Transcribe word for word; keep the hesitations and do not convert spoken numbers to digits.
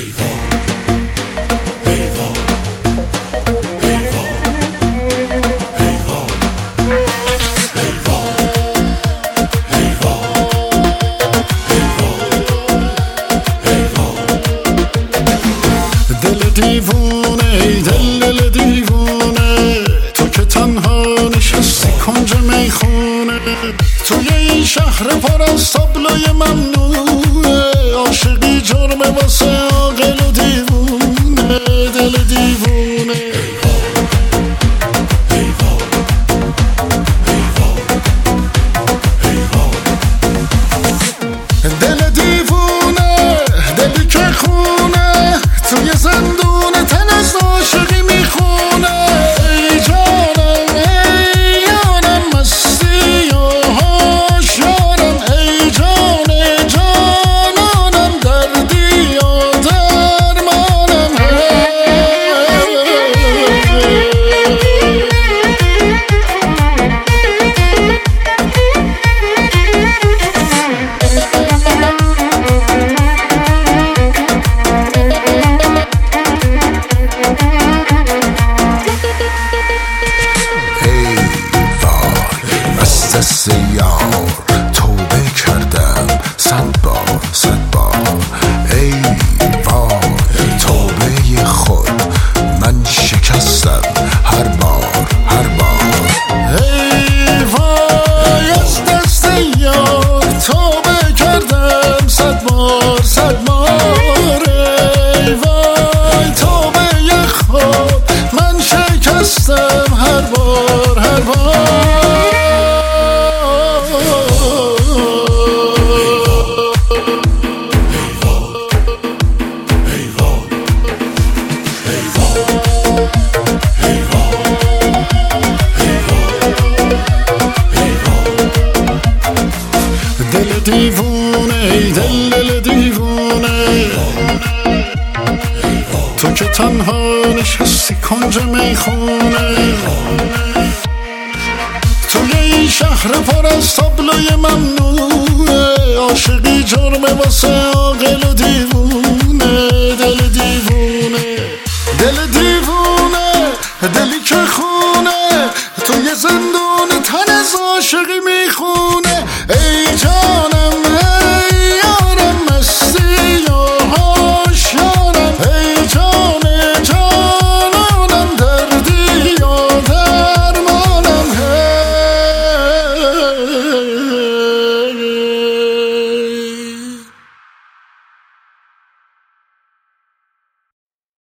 دیوونه ای دل دل دیوونه، تو که تنها نشستی کنج میخونه، توی این شهر پر از تابلوی ممنوعه، عاشقی جرمه واسه عاقل و دیوونه، دل دیوونه. دل دیوونه، دلی که خونه، توی زندون تن از عاشقی میخونه، ای جانم ای یارم مستی و هاشیارم، ای جان جانانم دردی و درمانم. دست یار توبه کردم صد بار صد بار، ای وای توبه خود من شکستم هر بار هر بار. ای وای از دست یار توبه کردم صد بار صد بار، ای وای توبه خود من شکستم هر بار هر بار. دل دیوونه ای دل دل دیوونه، تو که تنها نشستی کنج میخونه، توی این شهر پر از تابلوی ممنوعه، عاشقی جرمه واسه عاقل و